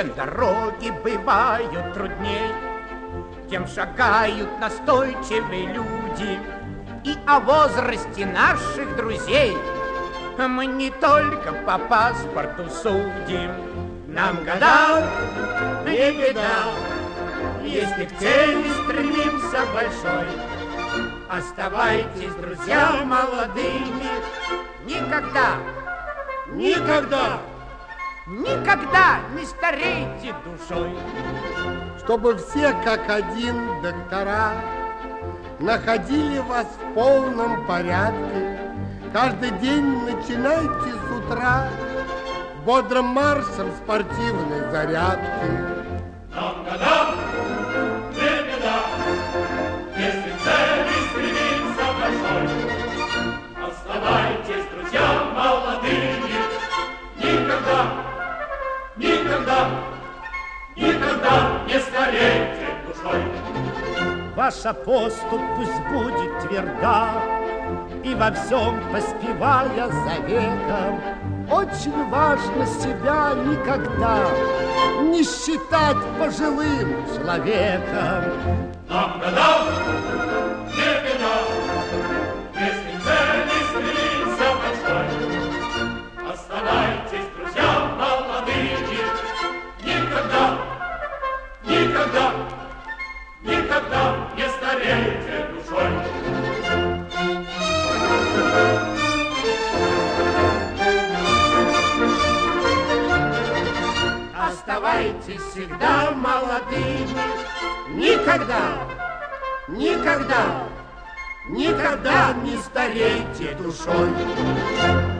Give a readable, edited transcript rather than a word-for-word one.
Чем дороги бывают трудней, тем шагают настойчивые люди. И о возрасте наших друзей мы не только по паспорту судим. Нам года не беда, если к цели стремимся большой. Оставайтесь, друзья, молодыми. Никогда, никогда, никогда не старейте душой. Чтобы все как один доктора находили вас в полном порядке. Каждый день начинайте с утра бодрым маршем спортивной зарядки. Нам годам не беда, если к цели стремимся большой. Оставайтесь, друзья, молодыми. Никогда, никогда, никогда не старейте душой. Ваша поступь пусть будет тверда, и во всем поспевая за веком. Очень важно себя никогда не считать пожилым человеком. Нам годам не беда, если к цели стремимся большой. Оставайтесь, друзья, молодыми. Никогда, никогда, никогда не старейте душой. Оставайтесь всегда молодыми. Никогда, никогда, никогда не старейте душой.